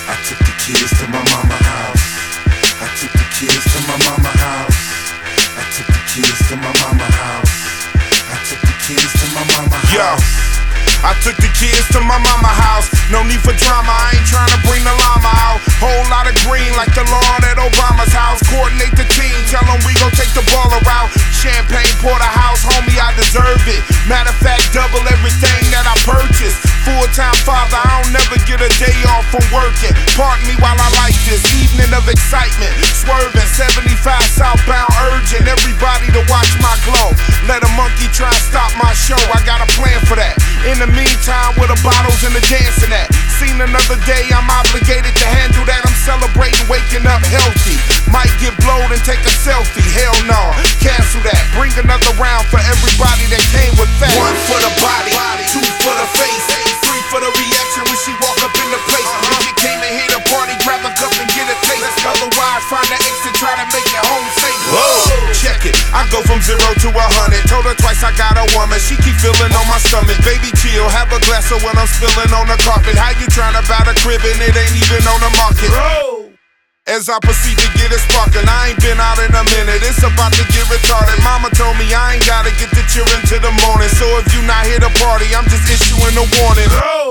I took the kids to my mama house. I took the kids to my mama house. I took the kids to my mama house. I took the kids to my mama house. Yo, I took the kids to my mama house. No need for drama, I ain't tryna bring the llama out. Whole lot of green like the lawn at Obama's house. Coordinate the team, tell them we gon' take the ball around. Champagne porterhouse, homie, I deserve it. Matter of fact, double everything that I purchased. Full-time father, I don't never get a day off from working. Pardon me while I like this evening of excitement. Swerving 75 southbound, urging everybody to watch my glow. Let a monkey try and stop my show, I got a plan for that. In the meantime, with the bottles and the dancing at. Seen another day, I'm obligated to handle that. I'm celebrating waking up healthy. Might get blowed and take a selfie, hell no, cancel that. Bring another round for everybody that came with that. One for the body, two for the face, three for the reaction when she walk up in the place. If you came to hit a party, grab a cup and get a taste. Otherwise, find an exit, try to make it home safe. Whoa, check it, I go from 0 to 100. Told her twice I got a woman, she keep feeling on my stomach. Baby chill, have a glass of when I'm spilling on the carpet. How you tryna buy the crib and it ain't even on the market? As I proceed to get it sparking, I ain't been out in a minute, it's about to get retarded. Mama told me I ain't gotta get the children till the morning. So if you not here to party, I'm just issuing a warning.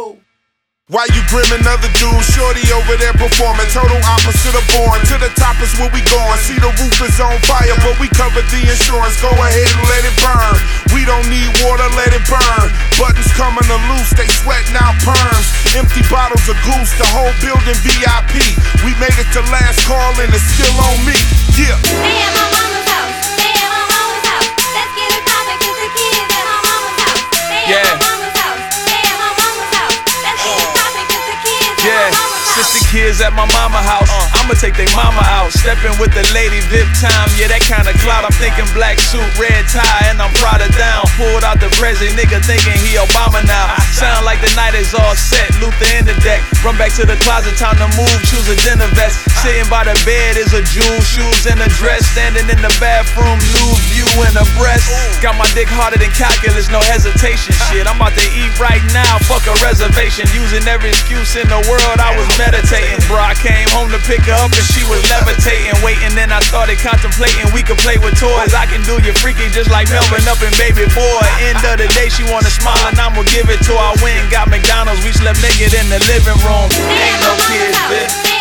Why you grimming other dudes? Shorty over there performing, total opposite of born. To the top is where we going. See the roof is on fire, but we covered the insurance. Go ahead and let it burn. We don't need water, let it burn. Buttons coming to loose, they sweating out perms. Empty bottles of goose, the whole building VIP. We made it to last call and it's still on me. Yeah. Stay at my mama's house. Stay at my mama's house. Let's get it poppin' 'cause the kids at my mama's house. Stay at my mama's house. Stay at my mama's house. Let's get it poppin' 'cause the kids at my mama's house. Since the kids at my mama house, I'ma take they mama out. Steppin' with the lady VIP time, yeah, that kinda clout. I'm thinking black suit, red tie, and I'm Prada down. Pulled out the present, nigga thinking he Obama now. Sound like the night is all set, Luther in the deck. Run back to the closet, time to move, choose a dinner vest. Sitting by the bed is a jewel, shoes and a dress. Standing in the bathroom, new view and a breast. Got my dick harder than calculus, no hesitation. Shit, I'm about to eat right now, fuck a reservation. Using every excuse in the world, I was meditating. Bro, I came home to pick her up and she was levitating. Waiting, then I started contemplating we could play with toys. I can do you freaky just like Melvin up in Baby Boy. End of the day, she wanna smile and I'ma give it to her. I went and got McDonald's, we slept naked in the living room. Ain't no kids, bitch.